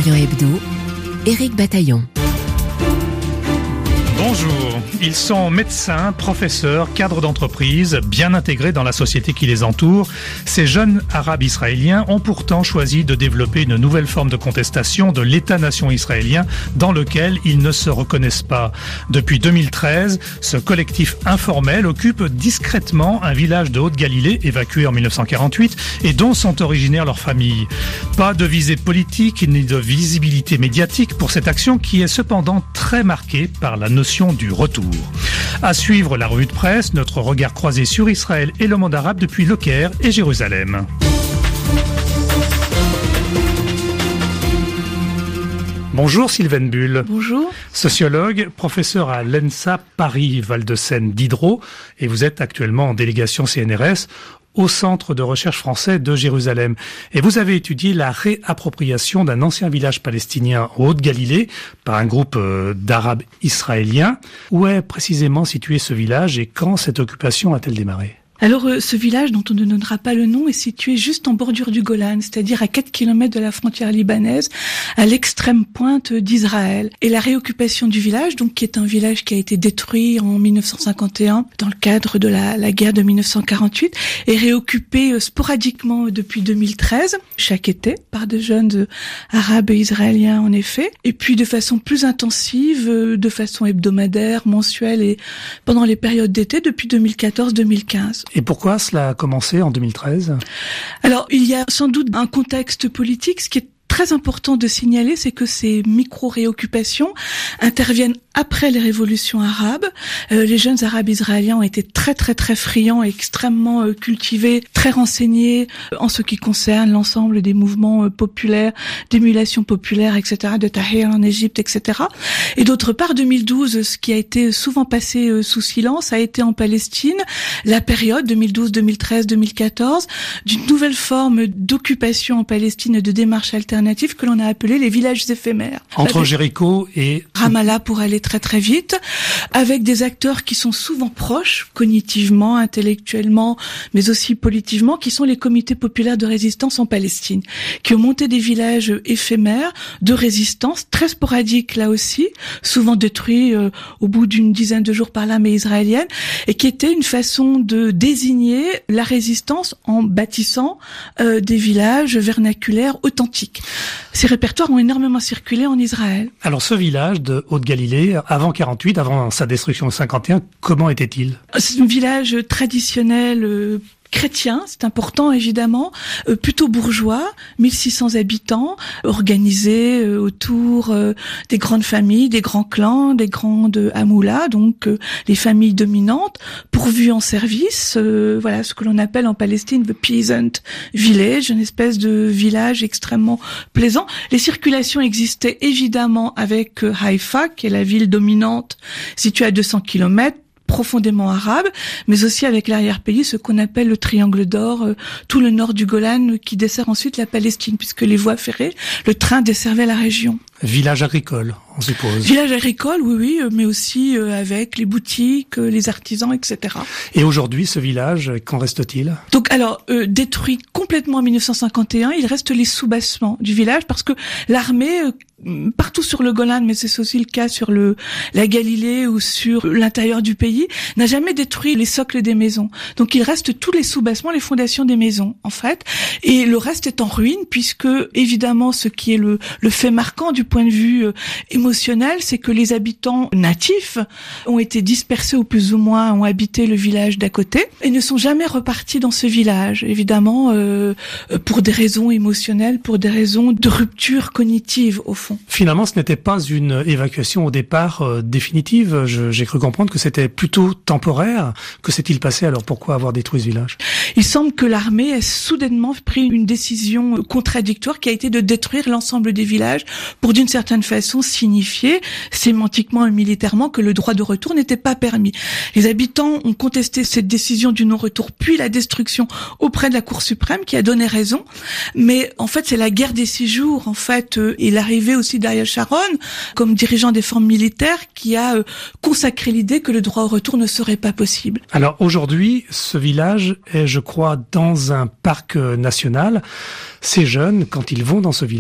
Orient Hebdo, Éric Bataillon. Bonjour, ils sont médecins, professeurs, cadres d'entreprise, bien intégrés dans la société qui les entoure. Ces jeunes Arabes israéliens ont pourtant choisi de développer une nouvelle forme de contestation de l'État-nation israélien dans lequel ils ne se reconnaissent pas. Depuis 2013, ce collectif informel occupe discrètement un village de Haute-Galilée évacué en 1948 et dont sont originaires leurs familles. Pas de visée politique ni de visibilité médiatique pour cette action qui est cependant très marquée par la notion du retour. À suivre la revue de presse, notre regard croisé sur Israël et le monde arabe depuis Le Caire et Jérusalem. Bonjour Sylvaine Bull. Bonjour. Sociologue, professeur à l'ENSA Paris Val-de-Seine Diderot et vous êtes actuellement en délégation CNRS au Centre de recherche français de Jérusalem. Et vous avez étudié la réappropriation d'un ancien village palestinien en Haute-Galilée par un groupe d'Arabes israéliens. Où est précisément situé ce village et quand cette occupation a-t-elle démarré ? Alors, ce village, dont on ne donnera pas le nom, est situé juste en bordure du Golan, c'est-à-dire à 4 km de la frontière libanaise, à l'extrême pointe d'Israël. Et la réoccupation du village, donc, qui est un village qui a été détruit en 1951 dans le cadre de la guerre de 1948, est réoccupé sporadiquement depuis 2013, chaque été, par des jeunes Arabes et Israéliens, en effet. Et puis, de façon plus intensive, de façon hebdomadaire, mensuelle et pendant les périodes d'été depuis 2014-2015. Et pourquoi cela a commencé en 2013 ? Alors, il y a sans doute un contexte politique. Ce qui est très important de signaler, c'est que ces micro-réoccupations interviennent après les révolutions arabes. Les jeunes Arabes israéliens ont été très friands et extrêmement cultivés, très renseignés en ce qui concerne l'ensemble des mouvements populaires, d'émulation populaire, etc., de Tahrir en Égypte, etc. Et d'autre part, 2012, ce qui a été souvent passé sous silence, a été en Palestine la période 2012, 2013, 2014 d'une nouvelle forme d'occupation en Palestine et de démarche alternative que l'on a appelé les villages éphémères. Entre Jéricho et Ramallah, pour aller très vite, avec des acteurs qui sont souvent proches, cognitivement, intellectuellement, mais aussi politiquement, qui sont les comités populaires de résistance en Palestine, qui ont monté des villages éphémères de résistance, très sporadiques là aussi, souvent détruits au bout d'une dizaine de jours par l'armée israélienne, et qui étaient une façon de désigner la résistance en bâtissant des villages vernaculaires authentiques. Ces répertoires ont énormément circulé en Israël. Alors ce village de Haute-Galilée, avant 48, avant sa destruction en 51, comment était-il ? C'est un village traditionnel chrétien, c'est important évidemment, plutôt bourgeois, 1600 habitants, organisés autour des grandes familles, des grands clans, des grandes hamoulas, donc les familles dominantes, pourvues en service, voilà ce que l'on appelle en Palestine the peasant village, une espèce de village extrêmement plaisant. Les circulations existaient évidemment avec Haïfa, qui est la ville dominante située à 200 km, profondément arabe, mais aussi avec l'arrière-pays, ce qu'on appelle le triangle d'or, tout le nord du Golan qui dessert ensuite la Palestine, puisque les voies ferrées, le train desservait la région. Village agricole, on suppose. Village agricole, oui, mais aussi avec les boutiques, les artisans, etc. Et aujourd'hui, ce village, qu'en reste-t-il ? Donc, alors, détruit complètement en 1951, il reste les soubassements du village, parce que l'armée, partout sur le Golan, mais c'est aussi le cas sur la Galilée ou sur l'intérieur du pays, n'a jamais détruit les socles des maisons. Donc, il reste tous les soubassements, les fondations des maisons, en fait. Et le reste est en ruine, puisque, évidemment, ce qui est le fait marquant du point de vue émotionnel, c'est que les habitants natifs ont été dispersés ou plus ou moins ont habité le village d'à côté et ne sont jamais repartis dans ce village, évidemment pour des raisons émotionnelles, pour des raisons de rupture cognitive au fond. Finalement, ce n'était pas une évacuation au départ définitive. J'ai cru comprendre que c'était plutôt temporaire. Que s'est-il passé alors ? Pourquoi avoir détruit ce village ? Il semble que l'armée ait soudainement pris une décision contradictoire qui a été de détruire l'ensemble des villages pour d'une certaine façon signifier sémantiquement et militairement que le droit de retour n'était pas permis. Les habitants ont contesté cette décision du non-retour puis la destruction auprès de la Cour suprême qui a donné raison. Mais en fait, c'est la guerre des 6 jours, en fait, et l'arrivée aussi d'Ariel Sharon comme dirigeant des forces militaires qui a consacré l'idée que le droit au retour ne serait pas possible. Alors aujourd'hui, ce village est, je crois, dans un parc national. Ces jeunes, quand ils vont dans ce village,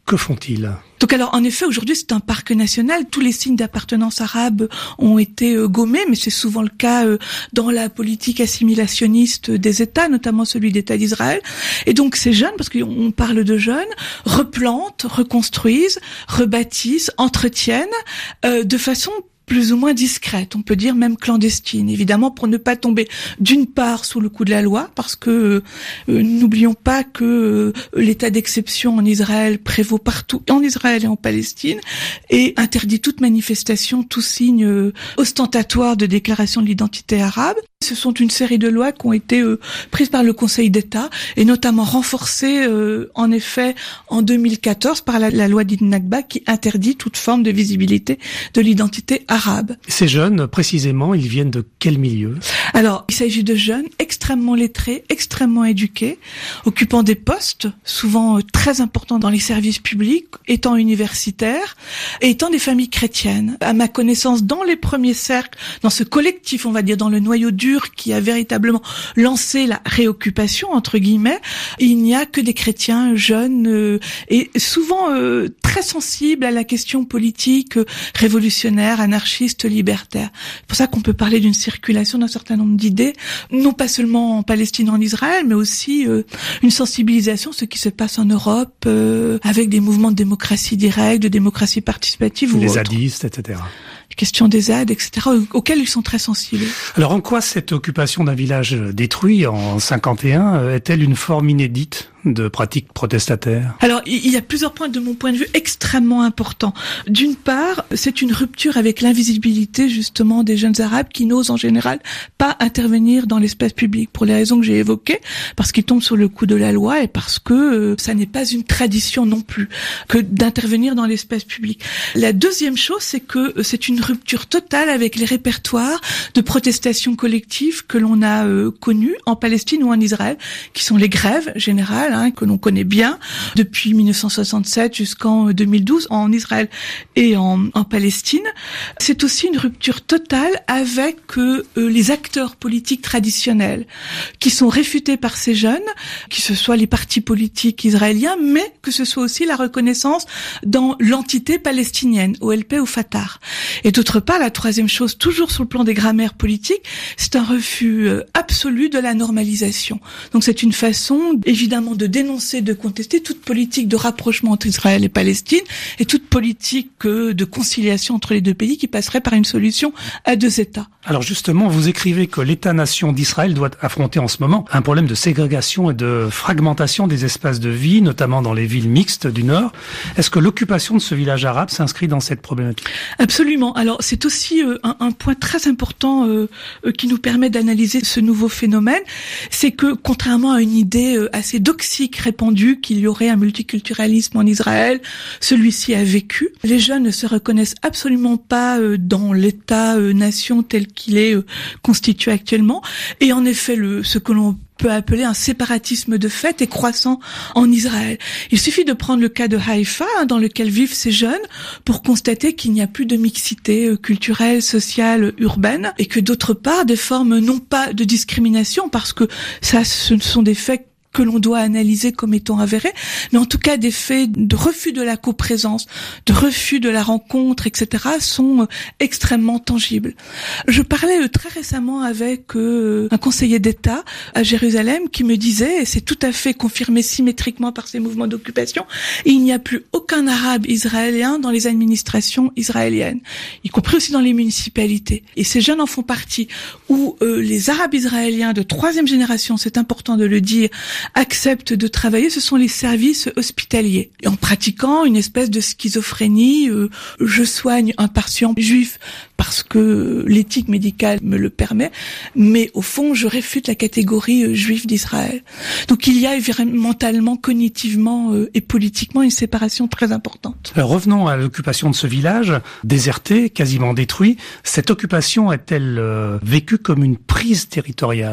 Que font-ils ? Donc alors, en effet, aujourd'hui, c'est un parc national. Tous les signes d'appartenance arabe ont été gommés, mais c'est souvent le cas dans la politique assimilationniste des États, notamment celui d'État d'Israël. Et donc, ces jeunes, parce qu'on parle de jeunes, replantent, reconstruisent, rebâtissent, entretiennent de façon plus ou moins discrète, on peut dire même clandestine, évidemment pour ne pas tomber d'une part sous le coup de la loi, parce que n'oublions pas que l'état d'exception en Israël prévaut partout, en Israël et en Palestine, et interdit toute manifestation, tout signe ostentatoire de déclaration de l'identité arabe. Ce sont une série de lois qui ont été prises par le Conseil d'État et notamment renforcées en effet en 2014 par la loi dite Nakba qui interdit toute forme de visibilité de l'identité arabe. Ces jeunes, précisément, ils viennent de quel milieu ? Alors, il s'agit de jeunes extrêmement lettrés, extrêmement éduqués, occupant des postes souvent très importants dans les services publics, étant universitaires et étant des familles chrétiennes. À ma connaissance, dans les premiers cercles, dans ce collectif, on va dire, dans le noyau dur qui a véritablement lancé la réoccupation, entre guillemets, il n'y a que des chrétiens jeunes et souvent très sensibles à la question politique, révolutionnaire, anarchiste, libertaire. C'est pour ça qu'on peut parler d'une circulation d'un certain nombre d'idées, non pas seulement en Palestine, en Israël, mais aussi une sensibilisation à ce qui se passe en Europe, avec des mouvements de démocratie directe, de démocratie participative ou les autres. zadistes, etc. Question des ZAD, etc., auxquels ils sont très sensibles. Alors en quoi cette occupation d'un village détruit en 51 est-elle une forme inédite de pratique protestataire ? Alors, il y a plusieurs points de mon point de vue extrêmement importants. D'une part, c'est une rupture avec l'invisibilité justement des jeunes arabes qui n'osent en général pas intervenir dans l'espace public pour les raisons que j'ai évoquées, parce qu'ils tombent sur le coup de la loi et parce que ça n'est pas une tradition non plus que d'intervenir dans l'espace public. La deuxième chose, c'est que c'est une rupture totale avec les répertoires de protestation collective que l'on a connus en Palestine ou en Israël, qui sont les grèves générales, que l'on connaît bien depuis 1967 jusqu'en 2012 en Israël et en Palestine. C'est aussi une rupture totale avec les acteurs politiques traditionnels qui sont réfutés par ces jeunes, que ce soit les partis politiques israéliens, mais que ce soit aussi la reconnaissance dans l'entité palestinienne, OLP ou Fatah. Et d'autre part, la troisième chose, toujours sur le plan des grammaires politiques, c'est un refus absolu de la normalisation. Donc c'est une façon, évidemment, de dénoncer, de contester toute politique de rapprochement entre Israël et Palestine et toute politique de conciliation entre les deux pays qui passerait par une solution à deux États. Alors justement, vous écrivez que l'État-nation d'Israël doit affronter en ce moment un problème de ségrégation et de fragmentation des espaces de vie, notamment dans les villes mixtes du Nord. Est-ce que l'occupation de ce village arabe s'inscrit dans cette problématique ? Absolument. Alors c'est aussi un point très important qui nous permet d'analyser ce nouveau phénomène, c'est que contrairement à une idée assez toxique répandue qu'il y aurait un multiculturalisme en Israël, celui-ci a vécu. Les jeunes ne se reconnaissent absolument pas dans l'État-nation tel qu'il est constitué actuellement. Et en effet, ce que l'on peut appeler un séparatisme de fait est croissant en Israël. Il suffit de prendre le cas de Haïfa, dans lequel vivent ces jeunes, pour constater qu'il n'y a plus de mixité culturelle, sociale, urbaine, et que d'autre part, des formes non pas de discrimination, parce que ça, ce sont des faits que l'on doit analyser comme étant avérés, mais en tout cas des faits de refus de la coprésence, de refus de la rencontre, etc. sont extrêmement tangibles. Je parlais très récemment avec un conseiller d'État à Jérusalem qui me disait, et c'est tout à fait confirmé symétriquement par ces mouvements d'occupation, il n'y a plus aucun arabe israélien dans les administrations israéliennes, y compris aussi dans les municipalités. Et ces jeunes en font partie, où les arabes israéliens de troisième génération, c'est important de le dire, acceptent de travailler, ce sont les services hospitaliers. Et en pratiquant une espèce de schizophrénie, je soigne un patient juif parce que l'éthique médicale me le permet, mais au fond, je réfute la catégorie juif d'Israël. Donc il y a mentalement, cognitivement et politiquement une séparation très importante. Alors revenons à l'occupation de ce village, déserté, quasiment détruit. Cette occupation est-elle vécue comme une prise territoriale ? Oui,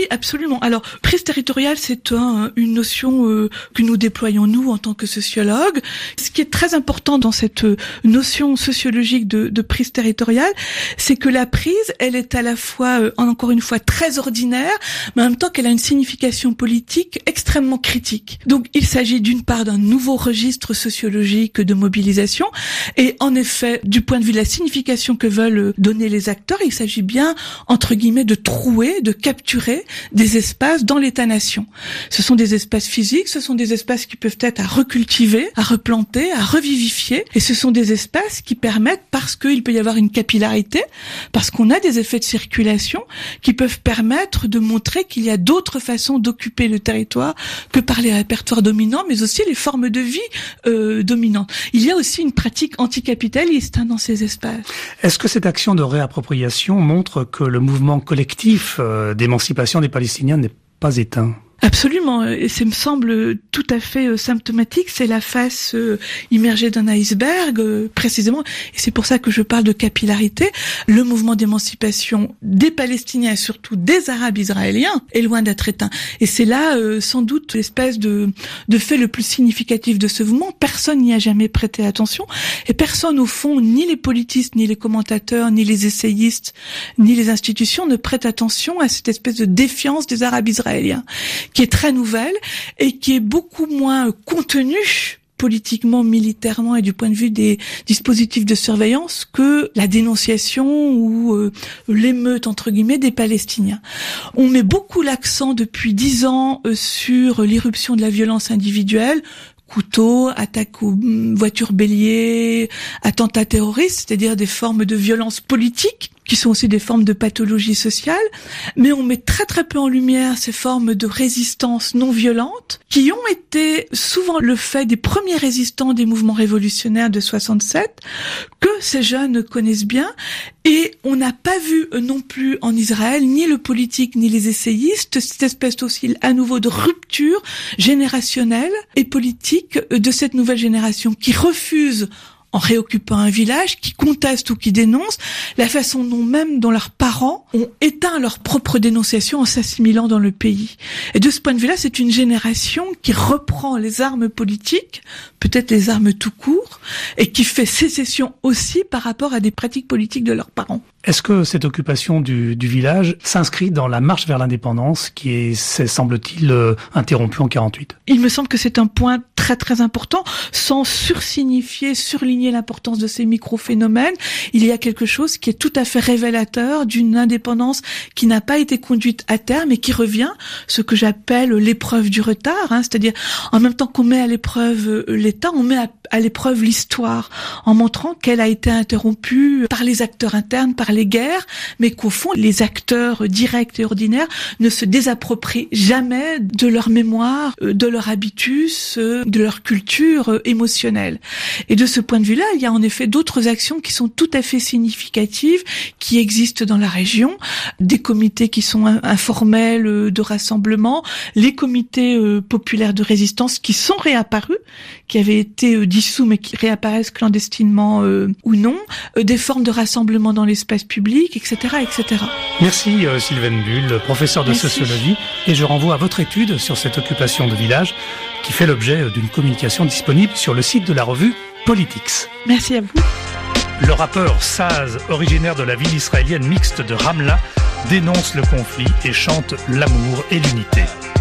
absolument. Alors, prise territoriale, c'est une notion que nous déployons, nous, en tant que sociologues. Ce qui est très important dans cette notion sociologique de prise territoriale, c'est que la prise, elle est à la fois, encore une fois, très ordinaire, mais en même temps qu'elle a une signification politique extrêmement critique. Donc, il s'agit d'une part d'un nouveau registre sociologique de mobilisation, et en effet, du point de vue de la signification que veulent donner les acteurs, il s'agit bien, entre guillemets, de trouer, de capturer des espaces dans l'État-nation. Ce sont des espaces physiques, ce sont des espaces qui peuvent être à recultiver, à replanter, à revivifier, et ce sont des espaces qui permettent, parce qu'il peut y avoir une capillarité, parce qu'on a des effets de circulation, qui peuvent permettre de montrer qu'il y a d'autres façons d'occuper le territoire que par les répertoires dominants, mais aussi les formes de vie dominantes. Il y a aussi une pratique anticapitaliste dans ces espaces. Est-ce que cette action de réappropriation montre que le mouvement collectif d'émancipation des Palestiniens n'est pas éteint ? Absolument, et ça me semble tout à fait symptomatique, c'est la face immergée d'un iceberg, précisément, et c'est pour ça que je parle de capillarité. Le mouvement d'émancipation des Palestiniens et surtout des Arabes israéliens est loin d'être éteint. Et c'est là, sans doute, l'espèce de fait le plus significatif de ce mouvement. Personne n'y a jamais prêté attention, et personne, au fond, ni les politistes, ni les commentateurs, ni les essayistes, ni les institutions ne prêtent attention à cette espèce de défiance des Arabes israéliens, qui est très nouvelle et qui est beaucoup moins contenue politiquement, militairement et du point de vue des dispositifs de surveillance que la dénonciation ou l'émeute, entre guillemets, des Palestiniens. On met beaucoup l'accent depuis 10 ans sur l'irruption de la violence individuelle, couteaux, attaques aux voitures béliers, attentats terroristes, c'est-à-dire des formes de violence politique, qui sont aussi des formes de pathologie sociale, mais on met très très peu en lumière ces formes de résistance non violente, qui ont été souvent le fait des premiers résistants des mouvements révolutionnaires de 67, que ces jeunes connaissent bien, et on n'a pas vu non plus en Israël, ni le politique, ni les essayistes, cette espèce aussi à nouveau de rupture générationnelle et politique de cette nouvelle génération qui refuse, en réoccupant un village, qui conteste ou qui dénonce la façon dont leurs parents ont éteint leur propre dénonciation en s'assimilant dans le pays. Et de ce point de vue-là, c'est une génération qui reprend les armes politiques, peut-être les armes tout court, et qui fait sécession aussi par rapport à des pratiques politiques de leurs parents. Est-ce que cette occupation du village s'inscrit dans la marche vers l'indépendance qui est, semble-t-il, interrompue en 48 ? Il me semble que c'est un point très très important, sans sursignifier, surligner l'importance de ces micro-phénomènes. Il y a quelque chose qui est tout à fait révélateur d'une indépendance qui n'a pas été conduite à terme et qui revient, ce que j'appelle l'épreuve du retard, c'est-à-dire en même temps qu'on met à l'épreuve l'État, on met à l'épreuve l'histoire, en montrant qu'elle a été interrompue par les acteurs internes, par les guerres, mais qu'au fond, les acteurs directs et ordinaires ne se désapproprient jamais de leur mémoire, de leur habitus, de leur culture émotionnelle. Et de ce point de vue-là, il y a en effet d'autres actions qui sont tout à fait significatives, qui existent dans la région, des comités qui sont informels de rassemblement, les comités populaires de résistance qui sont réapparus, qui avaient été dissous mais qui réapparaissent clandestinement ou non, des formes de rassemblement dans l'espace public, etc., etc. Merci Sylvaine Bull, professeure de sociologie, et je renvoie à votre étude sur cette occupation de village qui fait l'objet d'une communication disponible sur le site de la revue Politics. Merci à vous. Le rappeur Saz, originaire de la ville israélienne mixte de Ramla, dénonce le conflit et chante l'amour et l'unité.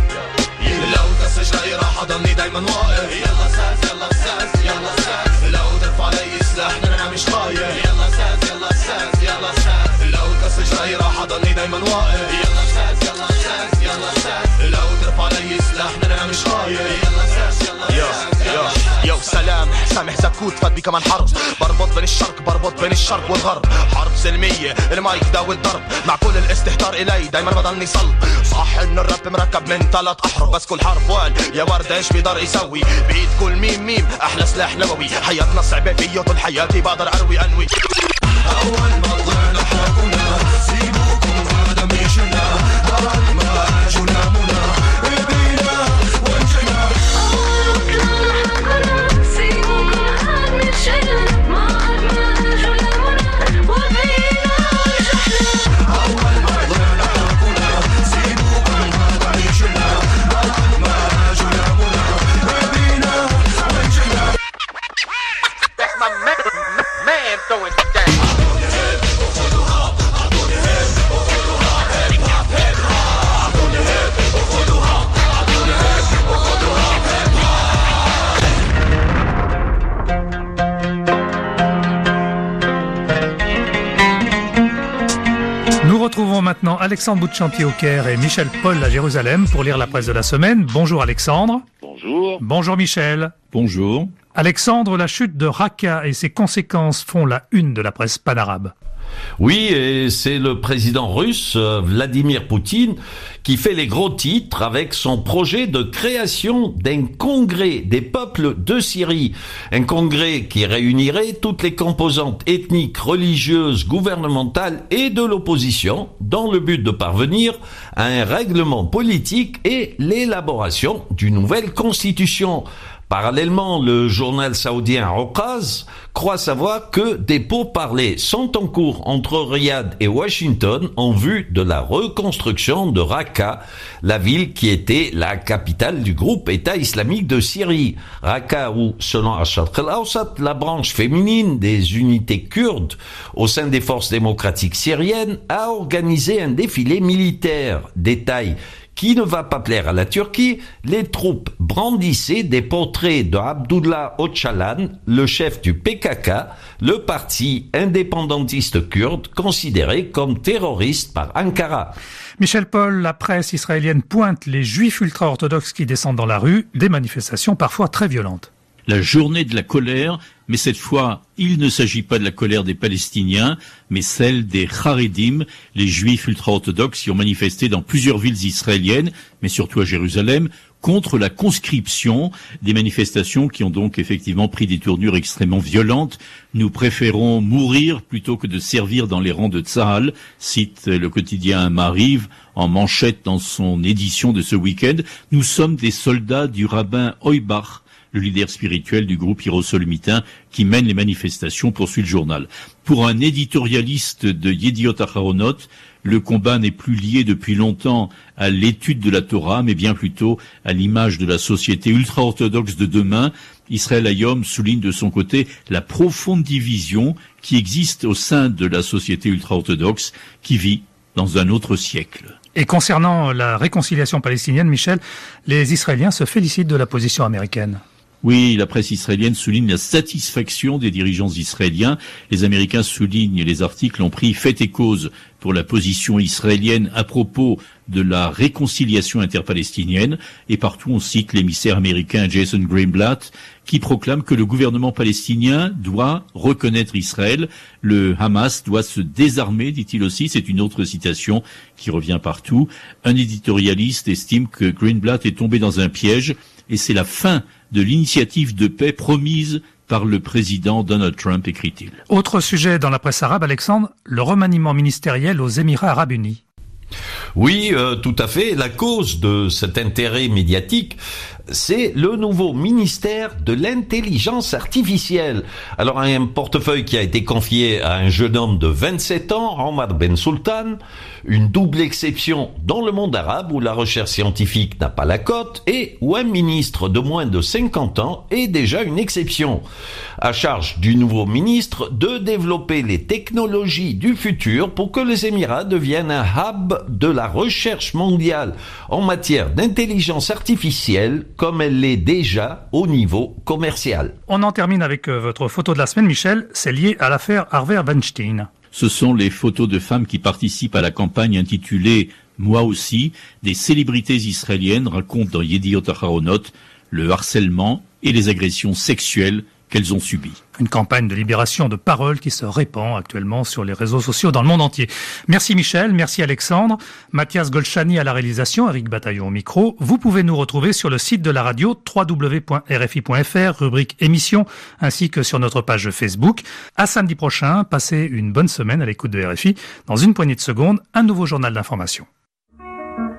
يو سلام سامح زكوت فات بي كمان حرب بربط بين الشرق والغرب حرب سلمية المايك داوي الضرب مع كل الاستهتار إلي دايما بضلني صلب صح إنه الرب مركب من 3 أحرف بس كل حرف وال يا ورد إيش بيقدر يسوي بعيد كل ميم أحلى سلاح نووي حياتنا صعبة فيه طول حياتي بقدر أروي أنوي أول ما طلعنا حركنا سيبوكم هذا ميشنا بعد ما جونا منا بينا وانجنا Alexandre Bouchampier au Caire et Michel Paul à Jérusalem pour lire la presse de la semaine. Bonjour Alexandre. Bonjour. Bonjour Michel. Bonjour. Alexandre, la chute de Raqqa et ses conséquences font la une de la presse panarabe. Oui, et c'est le président russe, Vladimir Poutine, qui fait les gros titres avec son projet de création d'un congrès des peuples de Syrie. Un congrès qui réunirait toutes les composantes ethniques, religieuses, gouvernementales et de l'opposition dans le but de parvenir à un règlement politique et l'élaboration d'une nouvelle constitution. Parallèlement, le journal saoudien Okaz croit savoir que des pourparlers sont en cours entre Riyad et Washington en vue de la reconstruction de Raqqa, la ville qui était la capitale du groupe État islamique de Syrie. Raqqa où, selon Al-Sharq al-Awsat, la branche féminine des unités kurdes au sein des forces démocratiques syriennes a organisé un défilé militaire. Détail qui ne va pas plaire à la Turquie, les troupes brandissaient des portraits de Abdullah Öcalan, le chef du PKK, le parti indépendantiste kurde considéré comme terroriste par Ankara. Michel Paul, la presse israélienne pointe les juifs ultra-orthodoxes qui descendent dans la rue, des manifestations parfois très violentes. La journée de la colère, mais cette fois, il ne s'agit pas de la colère des Palestiniens, mais celle des Haredim, les juifs ultra-orthodoxes qui ont manifesté dans plusieurs villes israéliennes, mais surtout à Jérusalem, contre la conscription, des manifestations qui ont donc effectivement pris des tournures extrêmement violentes. Nous préférons mourir plutôt que de servir dans les rangs de Tzahal, cite le quotidien Maariv en manchette dans son édition de ce week-end. Nous sommes des soldats du rabbin Oibach, le leader spirituel du groupe hiérosolomitain qui mène les manifestations, poursuit le journal. Pour un éditorialiste de Yediot Aharonot, le combat n'est plus lié depuis longtemps à l'étude de la Torah, mais bien plutôt à l'image de la société ultra-orthodoxe de demain. Israël Hayom souligne de son côté la profonde division qui existe au sein de la société ultra-orthodoxe qui vit dans un autre siècle. Et concernant la réconciliation palestinienne, Michel, les Israéliens se félicitent de la position américaine. Oui, la presse israélienne souligne la satisfaction des dirigeants israéliens. Les Américains soulignent, les articles ont pris fait et cause pour la position israélienne à propos de la réconciliation interpalestinienne. Et partout, on cite l'émissaire américain Jason Greenblatt qui proclame que le gouvernement palestinien doit reconnaître Israël. Le Hamas doit se désarmer, dit-il aussi. C'est une autre citation qui revient partout. Un éditorialiste estime que Greenblatt est tombé dans un piège et c'est la fin de l'initiative de paix promise par le président Donald Trump, écrit-il. Autre sujet dans la presse arabe, Alexandre, le remaniement ministériel aux Émirats arabes unis. Oui, tout à fait. La cause de cet intérêt médiatique, c'est le nouveau ministère de l'intelligence artificielle. Alors, un portefeuille qui a été confié à un jeune homme de 27 ans, Omar Ben Sultan, une double exception dans le monde arabe où la recherche scientifique n'a pas la cote et où un ministre de moins de 50 ans est déjà une exception. À charge du nouveau ministre de développer les technologies du futur pour que les Émirats deviennent un hub de la recherche mondiale en matière d'intelligence artificielle comme elle l'est déjà au niveau commercial. On en termine avec votre photo de la semaine, Michel. C'est lié à l'affaire Harvey Weinstein. Ce sont les photos de femmes qui participent à la campagne intitulée « Moi aussi ». Des célébrités israéliennes racontent dans Yediot Aharonot le harcèlement et les agressions sexuelles qu'elles ont subies. Une campagne de libération de parole qui se répand actuellement sur les réseaux sociaux dans le monde entier. Merci Michel, merci Alexandre. Mathias Golchani à la réalisation, Eric Bataillon au micro. Vous pouvez nous retrouver sur le site de la radio www.rfi.fr, rubrique émission, ainsi que sur notre page Facebook. À samedi prochain, passez une bonne semaine à l'écoute de RFI. Dans une poignée de secondes, un nouveau journal d'information.